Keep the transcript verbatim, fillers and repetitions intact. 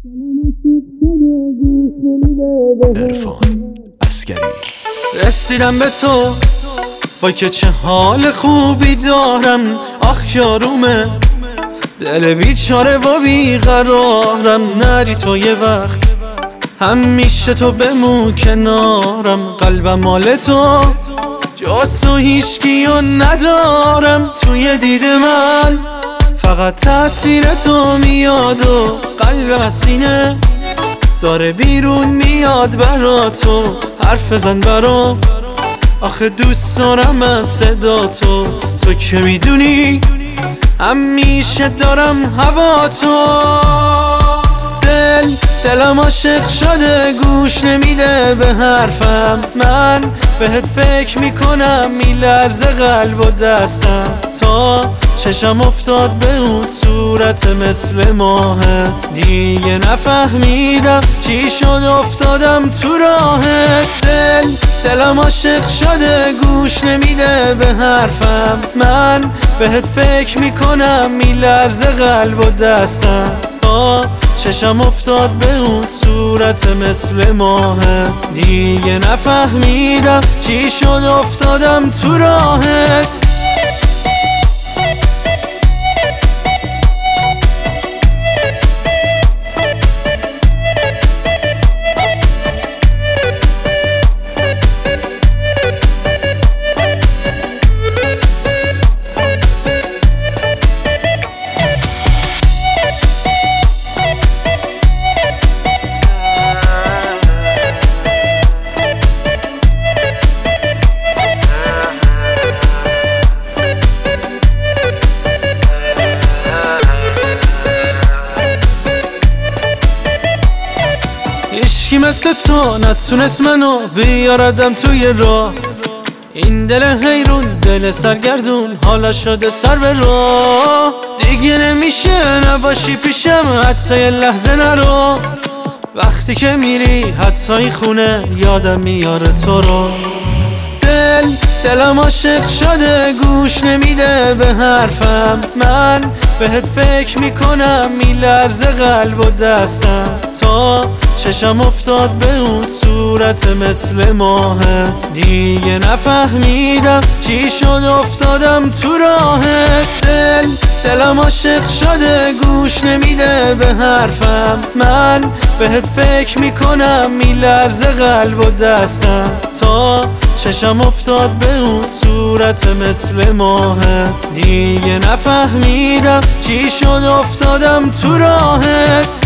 عرفان عسکری. رسیدم به تو با که چه حال خوبی دارم، آخ یارومه دل بیچاره و بیقرارم. نری تو یه وقت همیشه تو بمون کنارم، قلبم مال تو جز تو هیچکیو ندارم. توی دید من فقط تأثیر تو میاد و قلبم از سینه داره بیرون میاد برا تو. حرف زن برام آخه دوست دارم از صدا تو، تو که میدونی همیشه دارم هوا تو. دل دلم عاشق شده گوش نمیده به حرفم، من بهت فکر میکنم میلرزه قلب و دستم. تا چشم افتاد به اون صورت مثل ماهت، دیگه نفهمیدم چی شد افتادم تو راهت. دل دلم عاشق شده گوش نمیده به حرفم، من بهت فکر میکنم میلرزه قلب و دستم. تا چشم افتاد به اون صورت مثل ماهت، دیگه نفهمیدم چی شد افتادم تو راهت. هیچکی مثل تو نتونست منو بیاردم توی راه، این دل حیرون دل سرگردون حالا شده سر به راه. دیگه نمیشه نباشی پیشم حتی یه لحظه نرو، وقتی که میری حتی این خونه یادم میاره تو رو. دل دلم عاشق شده گوش نمیده به حرفم، من بهت فکر میکنم میلرزه قلب و دستم. تا چشم افتاد به اون صورت مثل ماهت، دیگه نفهمیدم چی شد افتادم تو راهت. دل دلم عاشق شده گوش نمیده به حرفم، من بهت فکر میکنم میلرزه قلب و دستم. تا چشم افتاد به اون صورت مثل ماهت، دیگه نفهمیدم چی شد افتادم تو راهت.